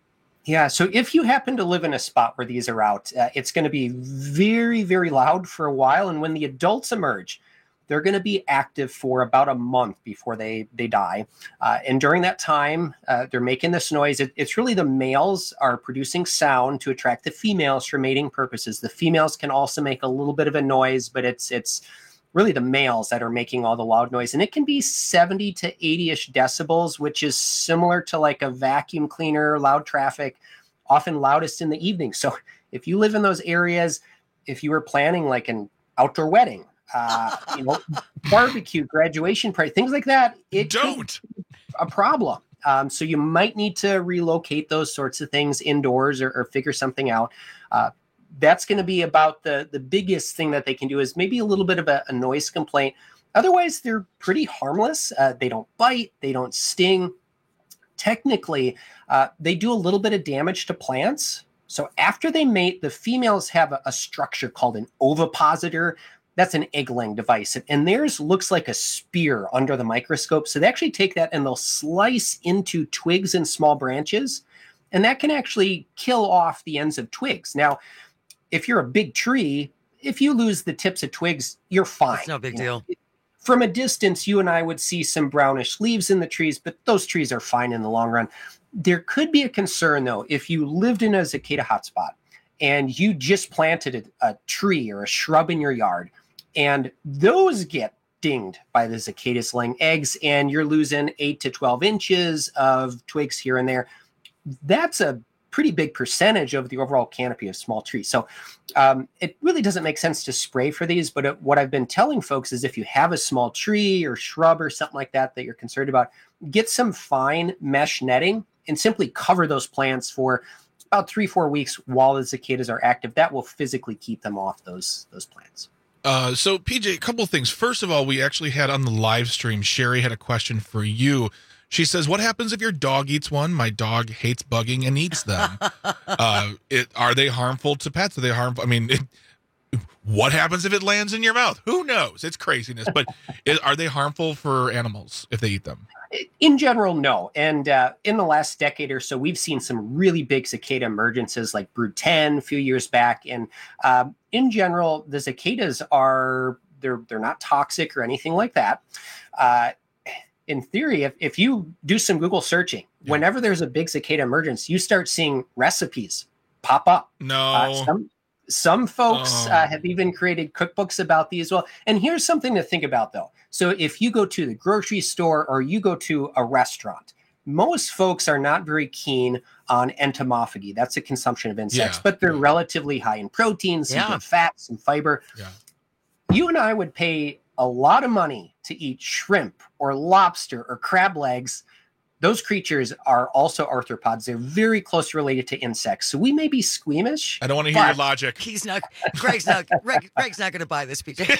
Yeah, so if you happen to live in a spot where these are out, uh, it's going to be very, very loud for a while. And when the adults emerge, they're going to be active for about a month before they they die. Uh, and during that time, uh, they're making this noise. It, it's really the males are producing sound to attract the females for mating purposes. The females can also make a little bit of a noise, but it's it's really the males that are making all the loud noise. And it can be seventy to eighty-ish decibels, which is similar to like a vacuum cleaner, loud traffic, often loudest in the evening. So if you live in those areas, if you were planning like an outdoor wedding, uh, you know, barbecue, graduation party, things like that, it don't a problem. Um, so you might need to relocate those sorts of things indoors or, or figure something out. Uh, That's going to be about the, the biggest thing that they can do is maybe a little bit of a, a noise complaint. Otherwise, they're pretty harmless. Uh, they don't bite. They don't sting. Technically, uh, they do a little bit of damage to plants. So after they mate, the females have a, a structure called an ovipositor. That's an egg-laying device. And theirs looks like a spear under the microscope. So they actually take that and they'll slice into twigs and small branches. And that can actually kill off the ends of twigs. Now, if you're a big tree, if you lose the tips of twigs, you're fine. It's no big you deal. know? From a distance, you and I would see some brownish leaves in the trees, but those trees are fine in the long run. There could be a concern, though, if you lived in a cicada hotspot and you just planted a, a tree or a shrub in your yard, and those get dinged by the cicadas laying eggs, and you're losing eight to twelve inches of twigs here and there. That's a pretty big percentage of the overall canopy of small trees. So um, it really doesn't make sense to spray for these, but it, what I've been telling folks is if you have a small tree or shrub or something like that that you're concerned about, get some fine mesh netting and simply cover those plants for about three, four weeks while the cicadas are active. That will physically keep them off those, those plants. Uh, so P J, a couple of things. First of all, we actually had on the live stream, Sherry had a question for you. She says, what happens if your dog eats one? My dog hates bugging and eats them. uh, it, are they harmful to pets? Are they harmful? I mean, it, what happens if it lands in your mouth? Who knows? It's craziness. But it, are they harmful for animals if they eat them? In general, no. And uh, in the last decade or so, we've seen some really big cicada emergences like Brood ten a few years back. And uh, in general, the cicadas are, they're, they're not toxic or anything like that. Uh, in theory, if, if you do some Google searching, yeah. whenever there's a big cicada emergence, you start seeing recipes pop up. No. Uh, some, some folks oh. uh, have even created cookbooks about these. Well, and here's something to think about, though. So if you go to the grocery store or you go to a restaurant, most folks are not very keen on entomophagy. That's a consumption of insects, yeah. but they're relatively high in proteins, Yeah. some fats, and fiber. Yeah. You and I would pay a lot of money to eat shrimp or lobster or crab legs. Those creatures are also arthropods. They're very close related to insects. So we may be squeamish. I don't want to hear your logic. He's not, Greg's not, Greg, Greg's not going to buy this, P J.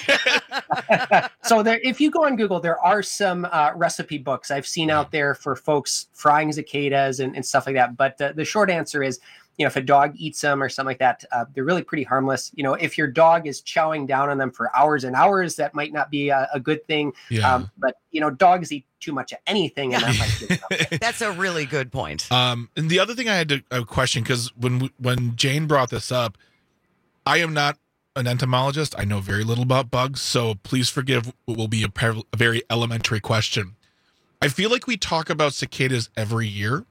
So there, if you go on Google, there are some uh, recipe books I've seen out there for folks frying cicadas and, and stuff like that. But the, the short answer is, you know, if a dog eats them or something like that, uh, they're really pretty harmless. You know, if your dog is chowing down on them for hours and hours, that might not be a, a good thing. Yeah. Um, but, you know, dogs eat too much of anything. And that might be something. That's a really good point. Um, and the other thing I had to a question, because when when Jane brought this up, I am not an entomologist. I know very little about bugs, so please forgive what will be a, per, a very elementary question. I feel like we talk about cicadas every year.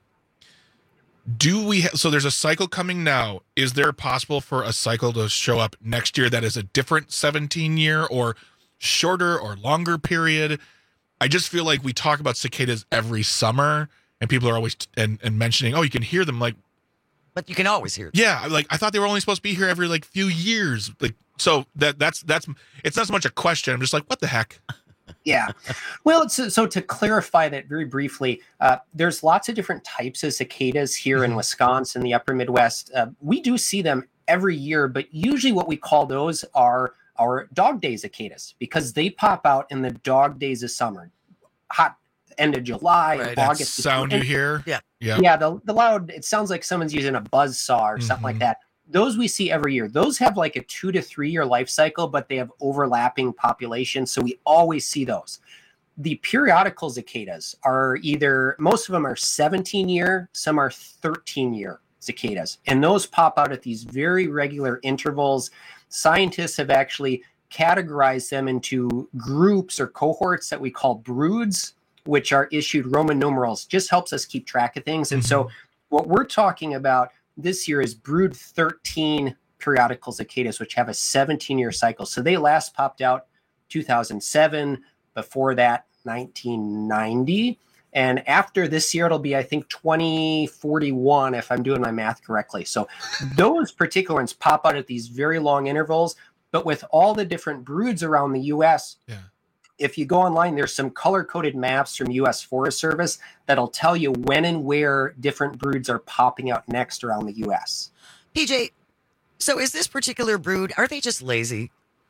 Do we ha- so there's a cycle coming now. Is there possible for a cycle to show up next year that is a different seventeen year or shorter or longer period? I just feel like we talk about cicadas every summer and people are always t- and, and mentioning, oh, you can hear them. Like, but you can always hear them. Yeah. Like I thought they were only supposed to be here every like few years. Like, so that that's, that's, it's not so much a question. I'm just like, what the heck? Yeah. Well, so, so to clarify that very briefly, uh, there's lots of different types of cicadas here mm-hmm. in Wisconsin, the upper Midwest. Uh, we do see them every year, but usually what we call those are our dog day cicadas because they pop out in the dog days of summer, hot end of July, Right. August. That sound you hear? Yeah. Yeah. Yeah. The, the loud, it sounds like someone's using a buzz saw or something Mhm. like that. Those we see every year. Those have like a two to three year life cycle, but they have overlapping populations. So we always see those. The periodical cicadas are either, most of them are seventeen year, some are thirteen year. cicadas. And those pop out at these very regular intervals. Scientists have actually categorized them into groups or cohorts that we call broods, which are issued Roman numerals. Just helps us keep track of things. And mm-hmm. so what we're talking about this year is brood thirteen periodical cicadas, which have a seventeen-year cycle. So they last popped out two thousand seven, before that nineteen ninety. And after this year, it'll be, I think, twenty forty-one, if I'm doing my math correctly. So those particular ones pop out at these very long intervals. But with all the different broods around the U S, yeah. if you go online, there's some color-coded maps from U S Forest Service that'll tell you when and where different broods are popping out next around the U S. P J, so is this particular brood, are they just lazy?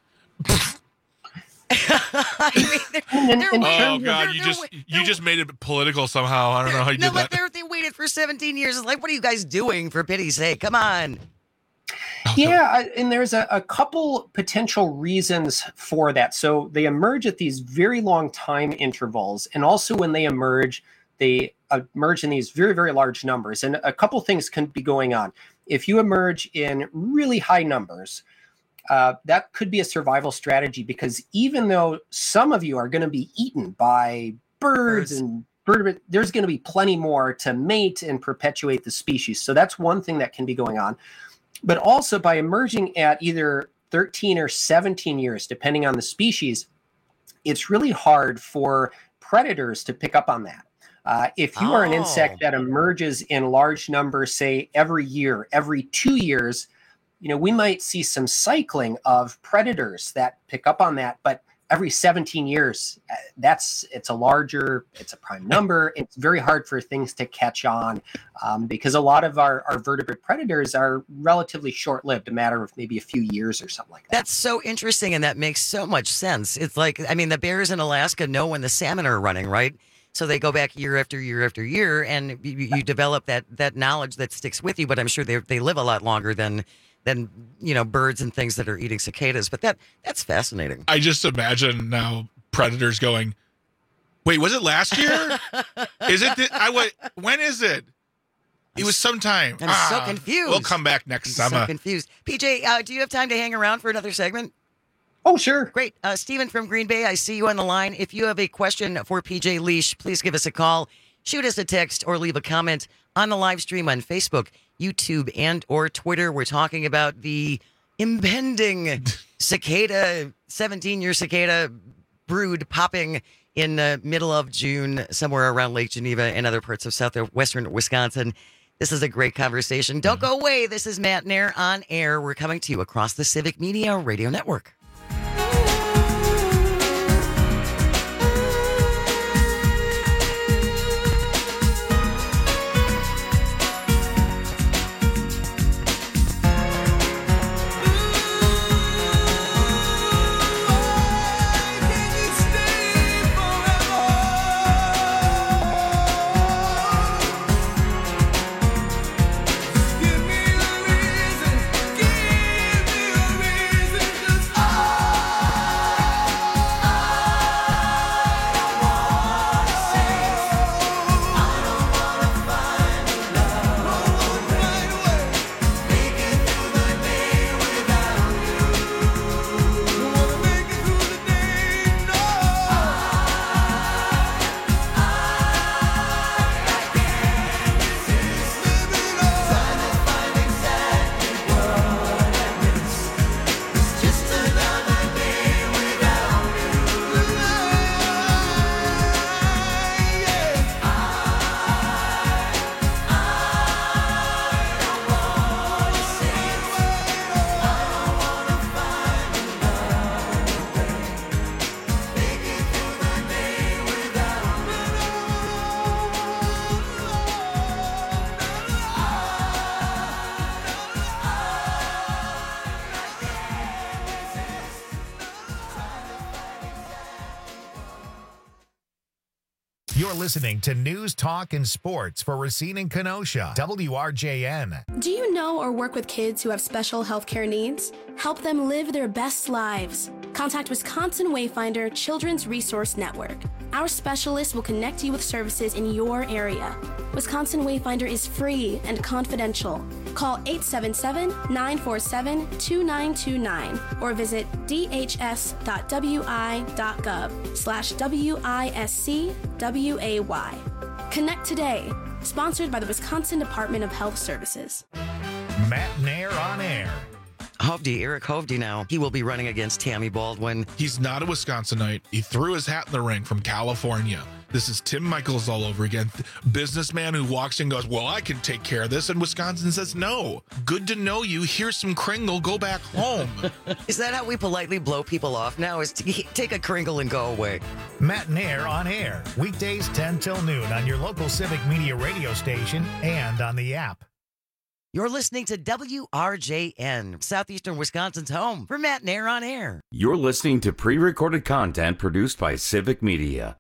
I mean, they're, they're, oh they're, God! they're, you they're, just you just made it political somehow. I don't know how you no, did but that. They waited for seventeen years. It's like, what are you guys doing? For pity's sake, come on. Yeah, and there's a, a couple potential reasons for that. So they emerge at these very long time intervals, and also when they emerge, they emerge in these very, very large numbers. And a couple things can be going on. If you emerge in really high numbers, Uh, that could be a survival strategy, because even though some of you are going to be eaten by birds, birds. and bird, there's going to be plenty more to mate and perpetuate the species. So that's one thing that can be going on. But also by emerging at either thirteen or seventeen years, depending on the species, it's really hard for predators to pick up on that. Uh, if you oh. are an insect that emerges in large numbers, say every year, every two years, you know, we might see some cycling of predators that pick up on that, but every seventeen years, that's it's a larger, it's a prime number. It's very hard for things to catch on um, because a lot of our, our vertebrate predators are relatively short-lived, a matter of maybe a few years or something like that. That's so interesting, and that makes so much sense. It's like, I mean, the bears in Alaska know when the salmon are running, right? So they go back year after year after year, and you, you develop that that knowledge that sticks with you. But I'm sure they they live a lot longer than. than, you know, birds and things that are eating cicadas. But that that's fascinating. I just imagine now predators going, wait, was it last year? Is it? Th- I went, when is it? It was sometime. I'm ah, so confused. We'll come back next I'm summer. so confused. P J, uh, do you have time to hang around for another segment? Oh, sure. Great. Uh, Stephen from Green Bay, I see you on the line. If you have a question for P J Leash, please give us a call, shoot us a text, or leave a comment on the live stream on Facebook, YouTube, and or Twitter. We're talking about the impending cicada, seventeen-year cicada brood popping in the middle of June, somewhere around Lake Geneva and other parts of southwestern Wisconsin. This is a great conversation. Don't go away. This is Matt Nair on air. We're coming to you across the Civic Media Radio Network. You're listening to News, Talk, and Sports for Racine and Kenosha, W R J N. Do you know or work with kids who have special healthcare needs? Help them live their best lives. Contact Wisconsin Wayfinder Children's Resource Network. Our specialists will connect you with services in your area. Wisconsin Wayfinder is free and confidential. Call eight seven seven, nine four seven, two nine two nine or visit d h s dot w i dot gov slash W I S C W A Y. Connect today. Sponsored by the Wisconsin Department of Health Services. Matt Nair on air. Hovde, Eric Hovde now. He will be running against Tammy Baldwin. He's not a Wisconsinite. He threw his hat in the ring from California. This is Tim Michaels all over again. Businessman who walks in and goes, well, I can take care of this. And Wisconsin says, no. Good to know you. Here's some Kringle. Go back home. Is that how we politely blow people off now? Is to take a Kringle and go away? Matt Nair on air. Weekdays ten till noon on your local Civic Media radio station and on the app. You're listening to W R J N, Southeastern Wisconsin's home for Matt Nair on air. You're listening to pre-recorded content produced by Civic Media.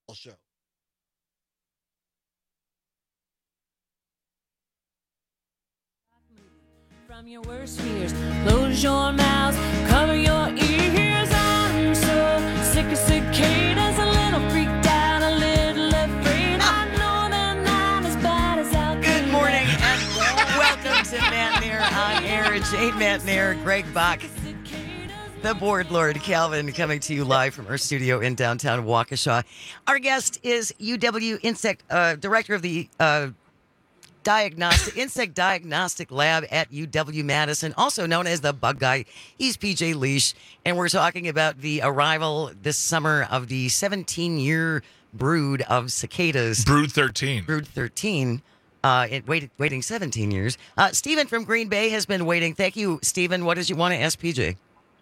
From your worst fears, close your mouth, cover your ears. I'm so sick of cicadas, a little freaked out, a little afraid. I know they're not as bad as I could. Good morning and welcome to Matt Nair on air. Jade Matt Nair, Greg Bach, the board lord Calvin, coming to you live from our studio in downtown Waukesha. Our guest is U W Insect uh, Director of the uh, Diagnostic Insect Diagnostic Lab at U W Madison, also known as the Bug Guy. He's P J Leish, and we're talking about the arrival this summer of the seventeen-year brood of cicadas. Brood thirteen. Brood thirteen. Uh, it waited, waiting seventeen years. Uh, Stephen from Green Bay has been waiting. Thank you, Stephen. What did you want to ask P J?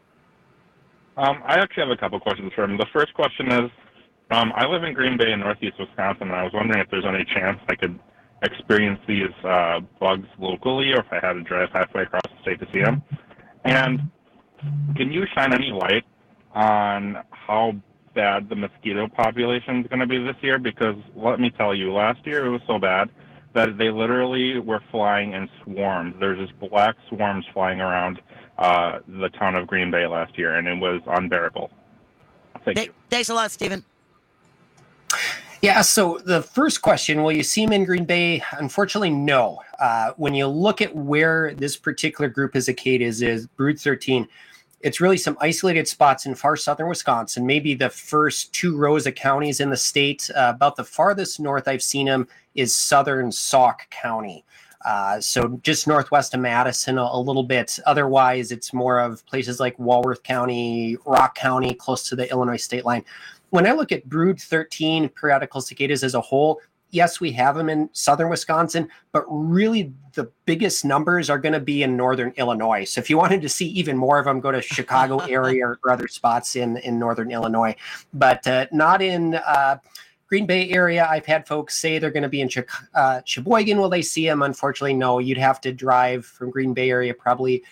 Um, I actually have a couple questions for him. The first question is, um, I live in Green Bay in northeast Wisconsin, and I was wondering if there's any chance I could experience these uh, bugs locally, or if I had to drive halfway across the state to see them. And can you shine any light on how bad the mosquito population is going to be this year? Because let me tell you, last year it was so bad that they literally were flying in swarms. There's just black swarms flying around uh, the town of Green Bay last year, and it was unbearable. Thank Th- you. Thanks a lot, Stephen. Yeah, so the first question, will you see them in Green Bay? Unfortunately, no. Uh, when you look at where this particular group of cicadas is, Brood thirteen, it's really some isolated spots in far southern Wisconsin, maybe the first two rows of counties in the state. Uh, about the farthest north I've seen them is southern Sauk County. Uh, so just northwest of Madison a, a little bit. Otherwise, it's more of places like Walworth County, Rock County, close to the Illinois state line. When I look at Brood thirteen periodical cicadas as a whole, yes, we have them in southern Wisconsin, but really the biggest numbers are going to be in northern Illinois. So if you wanted to see even more of them, go to Chicago area or, or other spots in, in northern Illinois, but uh, not in uh, Green Bay area. I've had folks say they're going to be in Ch- uh, Sheboygan. Will they see them? Unfortunately, no. You'd have to drive from Green Bay area probably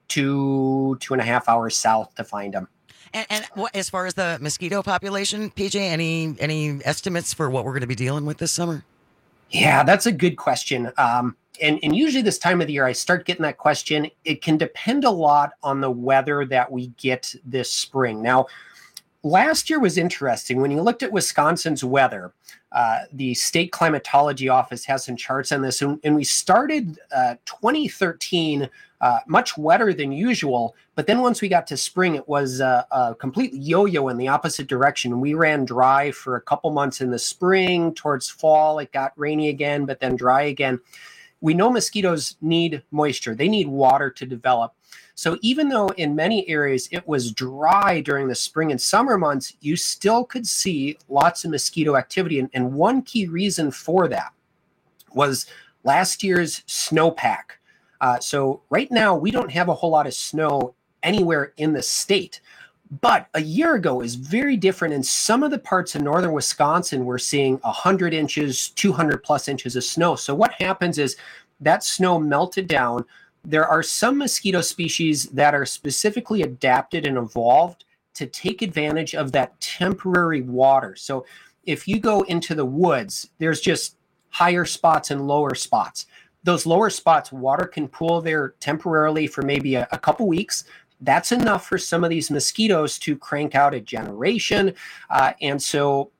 two, two and a half hours south to find them. And, and what, as far as the mosquito population, P J, any any estimates for what we're going to be dealing with this summer? Yeah, that's a good question. Um, and, and usually this time of the year, I start getting that question. It can depend a lot on the weather that we get this spring. Now, last year was interesting. When you looked at Wisconsin's weather, uh, the state climatology office has some charts on this, and, and we started uh, twenty thirteen uh, much wetter than usual. But then once we got to spring, it was uh, a complete yo-yo in the opposite direction. We ran dry for a couple months in the spring. Towards fall, it got rainy again, but then dry again. We know mosquitoes need moisture. They need water to develop. So even though in many areas it was dry during the spring and summer months, you still could see lots of mosquito activity. And, and one key reason for that was last year's snowpack. Uh, so right now we don't have a whole lot of snow anywhere in the state. But a year ago is very different. In some of the parts of northern Wisconsin, we're seeing one hundred inches, two hundred plus inches of snow. So what happens is that snow melted down. There are some mosquito species that are specifically adapted and evolved to take advantage of that temporary water. So if you go into the woods, there's just higher spots and lower spots. Those lower spots, water can pool there temporarily for maybe a, a couple weeks. That's enough for some of these mosquitoes to crank out a generation. Uh, and so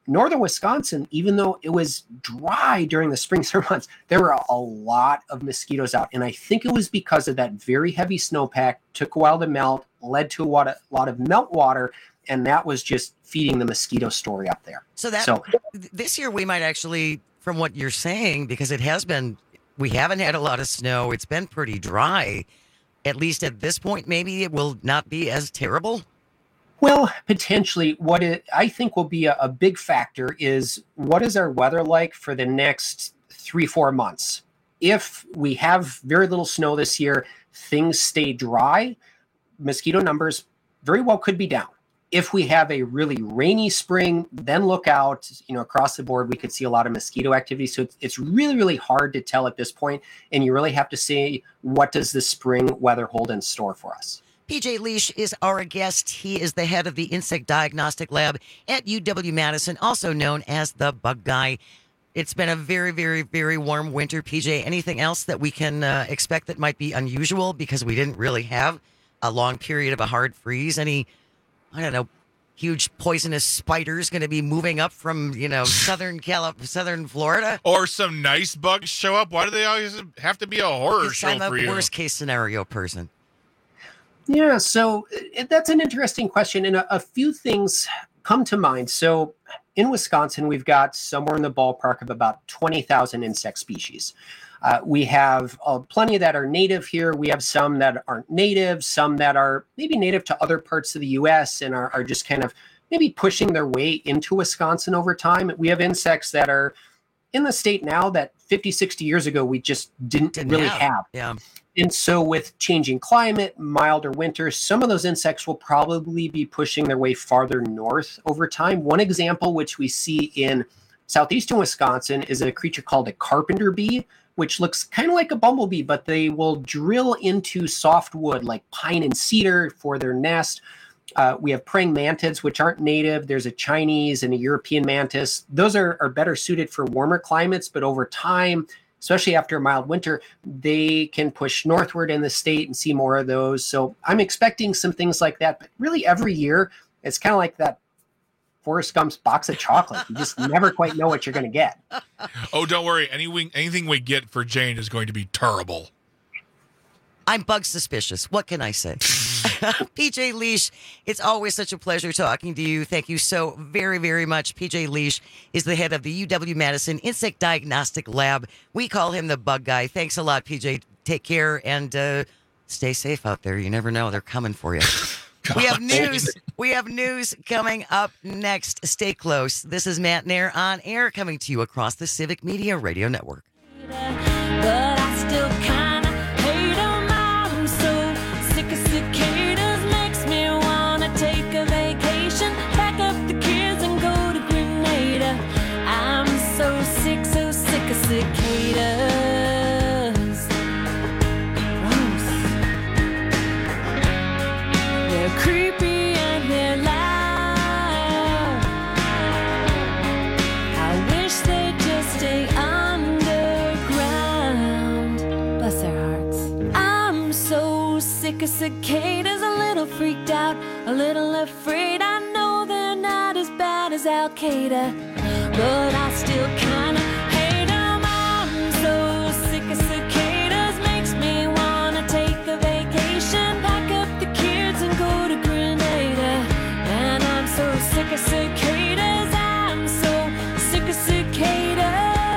northern Wisconsin, even though it was dry during the spring summer months, there were a lot of mosquitoes out. And I think it was because of that very heavy snowpack, took a while to melt, led to a lot of, lot of meltwater, and that was just feeding the mosquito story up there. So that so, this year we might actually, from what you're saying, because it has been, we haven't had a lot of snow. It's been pretty dry. At least at this point, maybe it will not be as terrible. Well, potentially what it, I think will be a, a big factor is what is our weather like for the next three, four months? If we have very little snow this year, things stay dry, mosquito numbers very well could be down. If we have a really rainy spring, then look out, you know, across the board, we could see a lot of mosquito activity. So it's, it's really, really hard to tell at this point, and you really have to see what does the spring weather hold in store for us. P J Liesch is our guest. He is the head of the Insect Diagnostic Lab at U W-Madison, also known as the Bug Guy. It's been a very, very, very warm winter. P J, anything else that we can uh, expect that might be unusual because we didn't really have a long period of a hard freeze? Any, I don't know, huge poisonous spiders going to be moving up from, you know, southern Calif- southern Florida? Or some nice bugs show up? Why do they always have to be a horror show I'm for a you? worst case scenario person. Yeah, so it, that's an interesting question, and a, a few things come to mind. So in Wisconsin, we've got somewhere in the ballpark of about twenty thousand insect species. Uh, we have uh, plenty that are native here. We have some that aren't native, some that are maybe native to other parts of the U S and are, are just kind of maybe pushing their way into Wisconsin over time. We have insects that are in the state now that fifty, sixty years ago we just didn't, didn't really have. have. Yeah. And so with changing climate, milder winters, some of those insects will probably be pushing their way farther north over time. One example, which we see in southeastern Wisconsin, is a creature called a carpenter bee, which looks kind of like a bumblebee, but they will drill into softwood like pine and cedar for their nest. Uh, we have praying mantids, which aren't native. There's a Chinese and a European mantis. Those are, are better suited for warmer climates, but over time, especially after a mild winter, they can push northward in the state and see more of those. So I'm expecting some things like that. But really every year, it's kind of like that Forrest Gump's box of chocolate. You just never quite know what you're going to get. Oh, don't worry. Anything, anything we get for Jane is going to be terrible. I'm bug suspicious. What can I say? P J Liesch, it's always such a pleasure talking to you. Thank you so very, very much. P J Liesch is the head of the U W-Madison Insect Diagnostic Lab. We call him the Bug Guy. Thanks a lot, P J. Take care and uh, stay safe out there. You never know. They're coming for you. We have news. We have news coming up next. Stay close. This is Matt Nair on air coming to you across the Civic Media Radio Network. But I still kind of hate them. I'm so sick of cicadas. Makes me want to take a vacation. Pack up the kids and go to Grenada. I'm so sick, so sick of cicadas. Gross. They're creepy and they're loud. I wish they'd just stay underground. Bless their hearts. I'm so sick of cicadas, a little freaked out, a little afraid. I know they're not as bad as Al Qaeda, but I still kinda hate them. I'm so sick of cicadas, makes me wanna take a vacation, pack up the kids and go to Grenada. And I'm so sick of cicadas, I'm so sick of cicadas.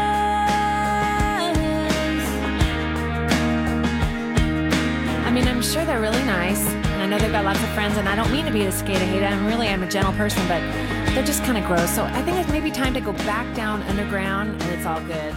I mean, I'm sure they're really nice, and I know they've got lots of friends, and I don't mean to be a cicada hater. I'm really, I'm a gentle person, but they're just kind of gross. So I think it's maybe time to go back down underground, and it's all good.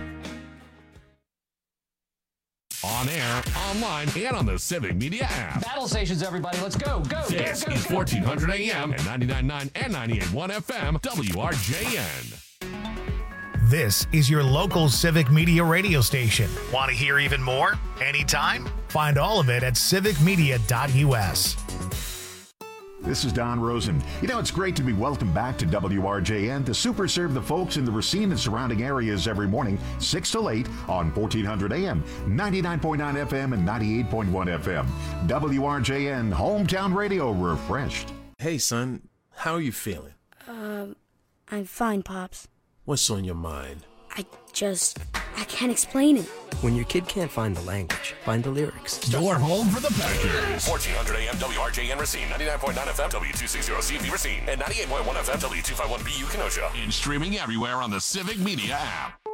On air, online, and on the Civic Media app. Battle stations, everybody. Let's go. Go. This go, go, is go. fourteen hundred A M and ninety-nine point nine and ninety-eight point one F M, W R J N. This is your local Civic Media radio station. Want to hear even more? Anytime? Find all of it at civic media dot U S. This is Don Rosen. You know, it's great to be welcomed back to W R J N to super serve the folks in the Racine and surrounding areas every morning, six till eight on fourteen hundred A M, ninety-nine point nine F M, and ninety-eight point one F M. W R J N, hometown radio refreshed. Hey, son, how are you feeling? Um, I'm fine, Pops. What's on your mind? I just... I can't explain it. When your kid can't find the language, find the lyrics. Your home for the Packers. fourteen hundred A M W R J N Racine, ninety-nine point nine F M W two sixty C V Racine, and ninety-eight point one F M W two fifty-one B U Kenosha. And streaming everywhere on the Civic Media app.